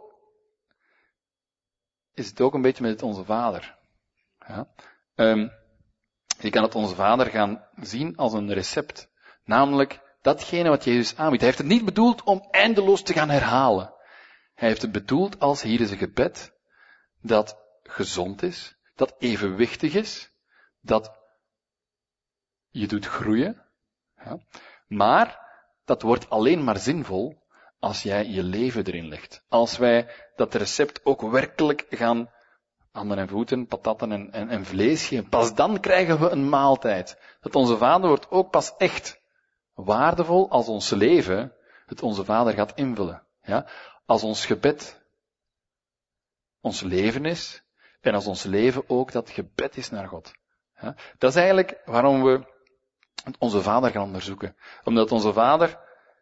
is het ook een beetje met het Onze Vader. Ja? Um, je kan het Onze Vader gaan zien als een recept. Namelijk, datgene wat Jezus aanbiedt. Hij heeft het niet bedoeld om eindeloos te gaan herhalen. Hij heeft het bedoeld als, hier is een gebed, dat gezond is, dat evenwichtig is, dat je doet groeien. Ja? Maar, dat wordt alleen maar zinvol als jij je leven erin legt. Als wij dat recept ook werkelijk gaan handen en voeten, patatten en, en, en vlees geven, pas dan krijgen we een maaltijd. Dat Onze Vader wordt ook pas echt waardevol als ons leven het Onze Vader gaat invullen. Ja? Als ons gebed ons leven is, en als ons leven ook dat gebed is naar God. Ja? Dat is eigenlijk waarom we het Onze Vader gaan onderzoeken. Omdat Onze Vader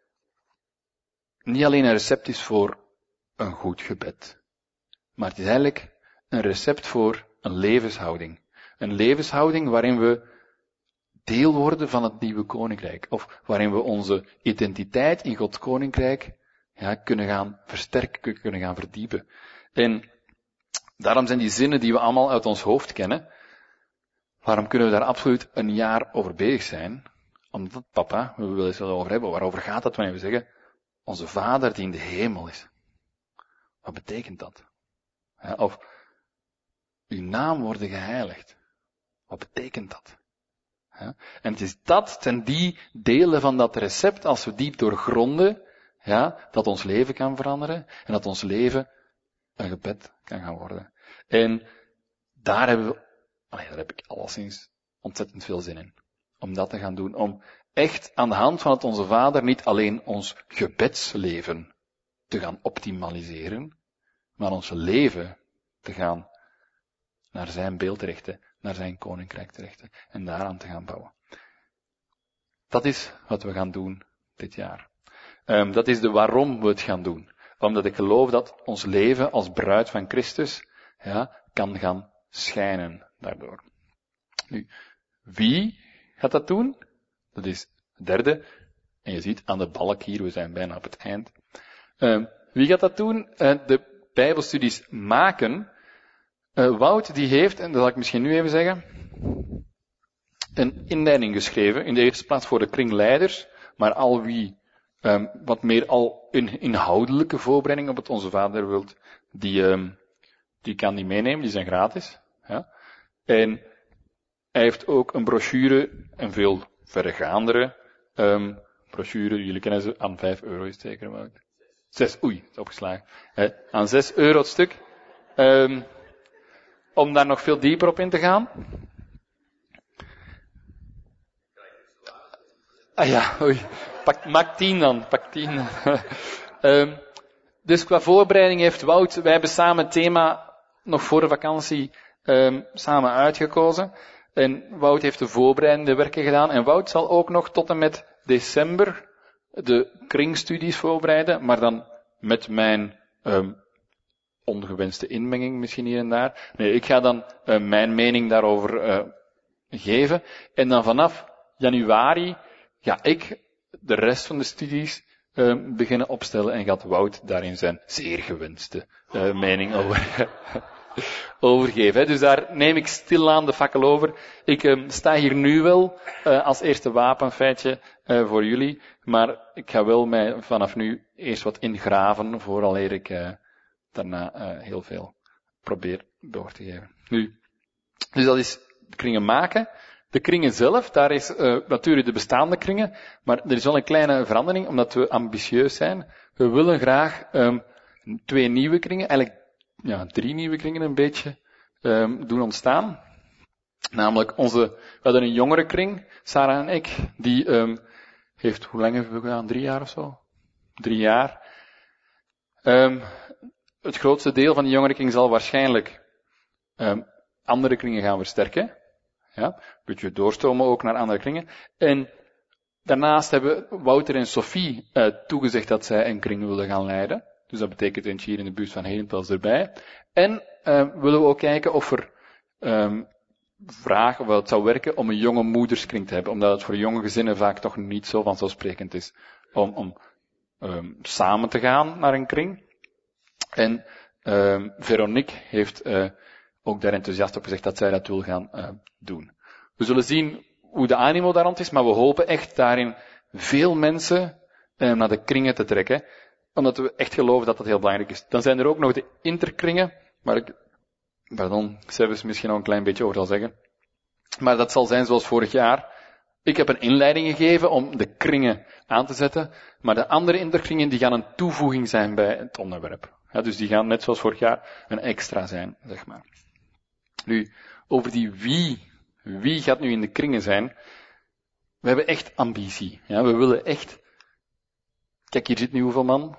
niet alleen een recept is voor een goed gebed, maar het is eigenlijk een recept voor een levenshouding. Een levenshouding waarin we deel worden van het nieuwe koninkrijk. Of waarin we onze identiteit in Gods koninkrijk ja, kunnen gaan versterken, kunnen gaan verdiepen. En daarom zijn die zinnen die we allemaal uit ons hoofd kennen, waarom kunnen we daar absoluut een jaar over bezig zijn? Omdat, papa, we willen het wel over hebben, waarover gaat dat wanneer we zeggen, onze Vader die in de hemel is. Wat betekent dat? Ja, of, uw naam worden geheiligd. Wat betekent dat? Ja, en het is dat, het zijn die delen van dat recept, als we diep doorgronden, ja, dat ons leven kan veranderen, en dat ons leven een gebed kan gaan worden. En daar hebben we, allee, daar heb ik alleszins ontzettend veel zin in. Om dat te gaan doen. Om echt aan de hand van het Onze Vader niet alleen ons gebedsleven te gaan optimaliseren, maar ons leven te gaan naar zijn beeld richten, naar zijn koninkrijk te richten en daaraan te gaan bouwen. Dat is wat we gaan doen dit jaar. Um, dat is de waarom we het gaan doen. Omdat ik geloof dat ons leven als bruid van Christus ja, kan gaan schijnen daardoor. Nu, wie gaat dat doen? Dat is het derde. En je ziet aan de balk hier, we zijn bijna op het eind. Um, wie gaat dat doen? Uh, de Bijbelstudies maken. Uh, Wout die heeft, en dat zal ik misschien nu even zeggen, een inleiding geschreven. In de eerste plaats voor de kringleiders, maar al wie um, wat meer al een inhoudelijke voorbereiding op het Onze Vader wilt, die, um, die kan die meenemen, die zijn gratis. Ja. En hij heeft ook een brochure, en veel verregaandere um, brochure, jullie kennen ze, aan vijf euro is het zeker, Wout. Zes, oei, het is opgeslagen. He, aan zes euro het stuk. Um, om daar nog veel dieper op in te gaan. Ah ja, oei. Pak, maak tien dan, pak tien. um, dus qua voorbereiding heeft Wout, wij hebben samen het thema nog voor de vakantie um, samen uitgekozen. En Wout heeft de voorbereidende werken gedaan. En Wout zal ook nog tot en met december de kringstudies voorbereiden, maar dan met mijn um, ongewenste inmenging misschien hier en daar. Nee, ik ga dan uh, mijn mening daarover uh, geven. En dan vanaf januari ga ik de rest van de studies uh, beginnen opstellen en gaat Wout daarin zijn zeer gewenste uh, mening over overgeven. Dus daar neem ik stilaan de fakkel over. Ik uh, sta hier nu wel uh, als eerste wapenfeitje uh, voor jullie, maar ik ga wel mij vanaf nu eerst wat ingraven vooraleer ik uh, daarna uh, heel veel probeer door te geven. Nu, dus dat is kringen maken. De kringen zelf, daar is uh, natuurlijk de bestaande kringen, maar er is wel een kleine verandering, omdat we ambitieus zijn. We willen graag um, twee nieuwe kringen, eigenlijk ja, drie nieuwe kringen een beetje, um, doen ontstaan. Namelijk onze, we hadden een jongere kring, Sarah en ik, die um, heeft, hoe lang hebben we gedaan? Drie jaar of zo? Drie jaar. Um, het grootste deel van die jongere kring zal waarschijnlijk um, andere kringen gaan versterken. Ja, een beetje doorstomen ook naar andere kringen. En daarnaast hebben Wouter en Sophie uh, toegezegd dat zij een kring willen gaan leiden. Dus dat betekent eentje hier in de buurt van Herentals erbij. En uh, willen we ook kijken of er um, vragen, of het zou werken om een jonge moederskring te hebben. Omdat het voor jonge gezinnen vaak toch niet zo vanzelfsprekend is om, om um, samen te gaan naar een kring. En um, Veronique heeft uh, ook daar enthousiast op gezegd dat zij dat wil gaan uh, doen. We zullen zien hoe de animo daar rond is, maar we hopen echt daarin veel mensen uh, naar de kringen te trekken, omdat we echt geloven dat dat heel belangrijk is. Dan zijn er ook nog de interkringen, waar ik, pardon, Sebus misschien nog een klein beetje over zal zeggen. Maar dat zal zijn zoals vorig jaar. Ik heb een inleiding gegeven om de kringen aan te zetten, maar de andere interkringen die gaan een toevoeging zijn bij het onderwerp. Ja, dus die gaan net zoals vorig jaar een extra zijn, zeg maar. Nu, over die wie, wie gaat nu in de kringen zijn? We hebben echt ambitie. Ja, we willen echt, kijk, hier zit nu hoeveel man?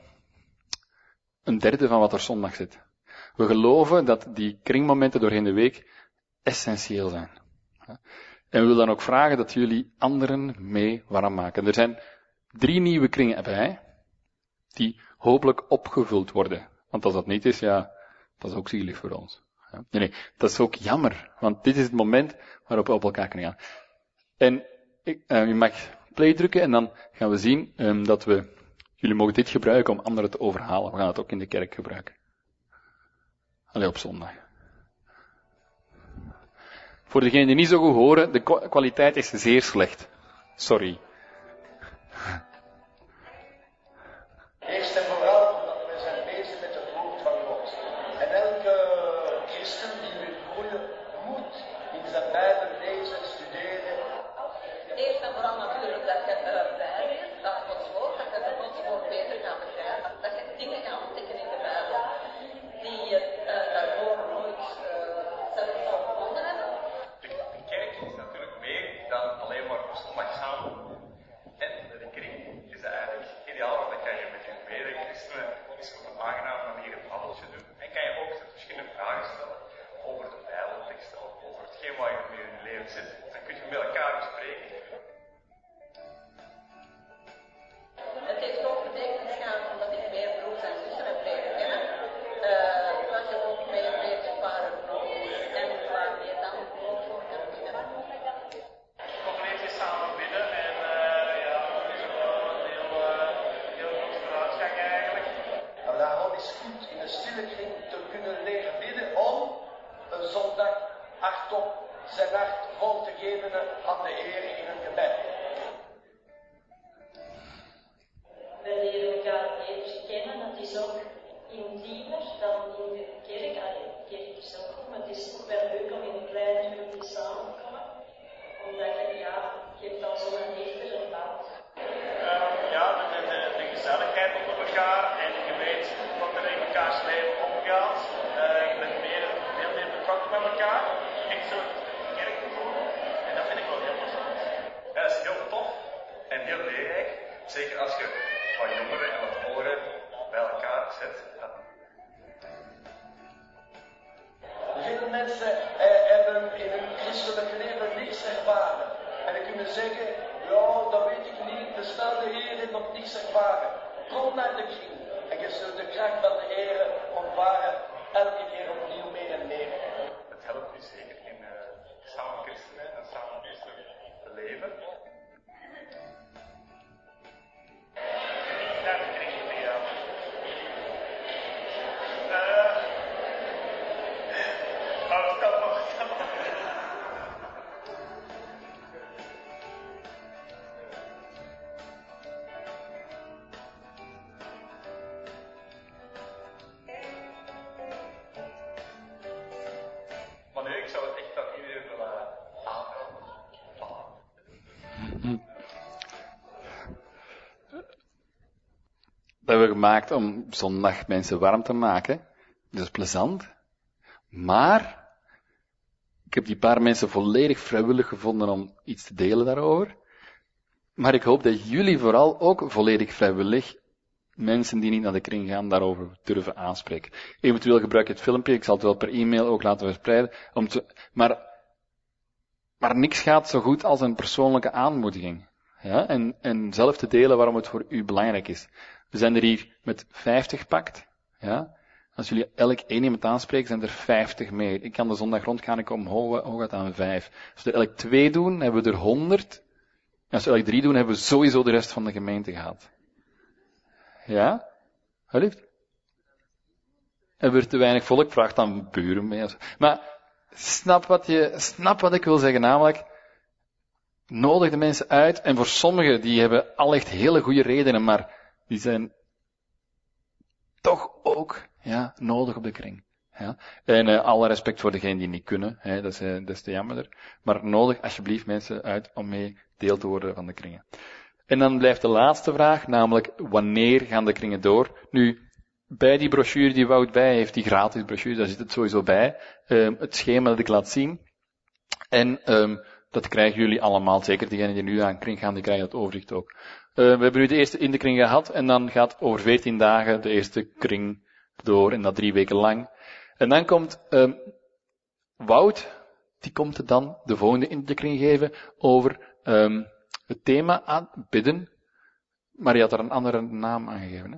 Een derde van wat er zondag zit. We geloven dat die kringmomenten doorheen de week essentieel zijn. En we willen dan ook vragen dat jullie anderen mee warm maken. Er zijn drie nieuwe kringen bij, die hopelijk opgevuld worden. Want als dat niet is, ja, dat is ook zielig voor ons. Nee, nee, dat is ook jammer, want dit is het moment waarop we op elkaar kunnen gaan. En ik, uh, je mag play drukken en dan gaan we zien um, dat we, jullie mogen dit gebruiken om anderen te overhalen. We gaan het ook in de kerk gebruiken. Allee, op zondag. Voor degenen die niet zo goed horen, de kwaliteit is zeer slecht. Sorry. Eerst en vooral omdat we zijn bezig met het woord van God. En elke christen die wil groeien, moet in zijn Bijbel lezen, studeren. Eerst en vooral natuurlijk dat je uh, bijleert, dat Gods woord, dat je de Gods woord beter gaat begrijpen, dat je dingen gaat ontdekken in de Bijbel die je uh, daarvoor nooit uh, zelf zou gevonden hebben. De kerk is natuurlijk meer dan alleen maar op zondag samen. En de kring is eigenlijk ideaal, want dan kan je met je mede-christenen eens op een aangename manier een babbeltje doen. En kan je ook verschillende vragen stellen over de Bijbelteksten of over hetgeen waar je mee in je leven zit. Dan kun je met elkaar bespreken. Het heeft ook betekenis gehad omdat ik meer broers en zussen heb leren kennen. Uh, dat je ook meer leert waar het nodig is en waar je dan ook voor kan bidden. Compleet je samen bidden en uh, ja, dat is ook wel een heel, uh, heel groot vooruitgang eigenlijk. En daarom is het goed in een stille kring te kunnen leren bidden om een zondag hardop zijn hart vol te geven aan de Heer in een gebed. We leren elkaar beter kennen, dat is ook intiemer dan in de kerk. Allee, de kerk is ook goed, maar het is ook wel leuk om in een kleine groep samen te komen. Omdat je, ja, je hebt dan zo'n hechtere band. Uh, ja, de, de, de gezelligheid onder elkaar en je weet wat er in elkaars leven omgaat. Uh, je bent meer, veel meer betrokken met elkaar. Echt zo kerkgevoel. En dat vind ik wel heel plezant. Ja, dat is heel tof en heel leerrijk. Zeker als je wat jongeren en wat ouderen bij elkaar zet. Ja. Veel mensen eh, hebben in hun christelijk leven niets ervaren. En die kunnen zeggen, ja, dat weet ik niet, bestaat de Heer nog niets ervaren. Kom naar de kring en je zult de kracht van de Heer ontwaren, elke keer opnieuw meer en meer. Het helpt u zeker in uh, samen christenen en samen christenen te leven. Naar de kring te gaan. Uh, oh, stop, stop. hebben we gemaakt om zondag mensen warm te maken. Dat is plezant. Maar, ik heb die paar mensen volledig vrijwillig gevonden om iets te delen daarover. Maar ik hoop dat jullie vooral ook volledig vrijwillig mensen die niet naar de kring gaan daarover durven aanspreken. Eventueel gebruik je het filmpje, ik zal het wel per e-mail ook laten verspreiden, om te, maar, maar niks gaat zo goed als een persoonlijke aanmoediging. Ja, en, en zelf te delen waarom het voor u belangrijk is. We zijn er hier met vijftig pakt. Ja. Als jullie elk één iemand aanspreken, zijn er vijftig meer. Ik kan de zondag rondgaan, ik kom hooguit aan vijf. Als we er elk twee doen, hebben we er honderd. En als we elk drie doen, hebben we sowieso de rest van de gemeente gehad. Ja? Alsjeblieft. Hebben we er te weinig volk, vraagt dan buren mee. Maar, snap wat je, snap wat ik wil zeggen, namelijk, nodig de mensen uit, en voor sommigen, die hebben al echt hele goede redenen, maar die zijn toch ook, ja, nodig op de kring. Ja. En uh, alle respect voor degenen die niet kunnen, hè, dat, is, uh, dat is te jammer. Maar nodig alsjeblieft mensen uit om mee deel te worden van de kringen. En dan blijft de laatste vraag, namelijk, wanneer gaan de kringen door? Nu, bij die brochure die Wout bij heeft, die gratis brochure, daar zit het sowieso bij, uh, het schema dat ik laat zien. En um, dat krijgen jullie allemaal, zeker diegenen die nu aan kring gaan, die krijgen het overzicht ook. Uh, we hebben nu de eerste in de kring gehad, en dan gaat over veertien dagen de eerste kring door, en dat drie weken lang. En dan komt um, Wout, die komt er dan de volgende in de kring geven over um, het thema aan bidden, maar je had er een andere naam aan gegeven, hè?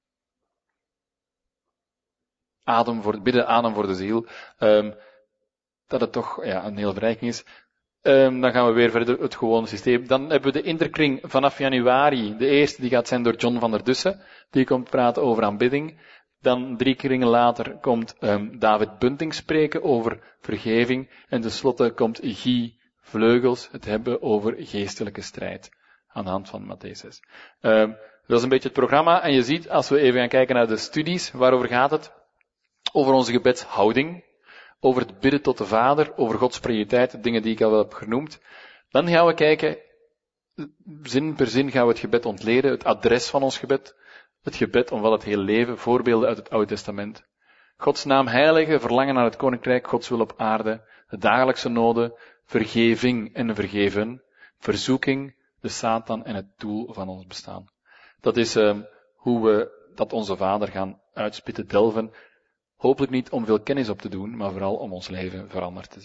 Adem voor het bidden, adem voor de ziel. Um, dat het toch ja, een heel verrijking is. Um, dan gaan we weer verder het gewone systeem. Dan hebben we de interkring vanaf januari. De eerste die gaat zijn door John van der Dussen. Die komt praten over aanbidding. Dan drie kringen later komt um, David Bunting spreken over vergeving. En tenslotte komt Guy Vleugels het hebben over geestelijke strijd. Aan de hand van Mattheüs zes. Um, dat is een beetje het programma. En je ziet, als we even gaan kijken naar de studies, waarover gaat het? Over onze gebedshouding. Over het bidden tot de Vader, over Gods prioriteit, dingen die ik al wel heb genoemd. Dan gaan we kijken, zin per zin gaan we het gebed ontleden, het adres van ons gebed, het gebed om wel het hele leven, voorbeelden uit het Oude Testament. Gods naam heiligen, verlangen naar het Koninkrijk, Gods wil op aarde, de dagelijkse noden, vergeving en vergeven, verzoeking, de Satan en het doel van ons bestaan. Dat is uh, hoe we dat onze Vader gaan uitspitten, delven. Hopelijk niet om veel kennis op te doen, maar vooral om ons leven veranderd te zijn.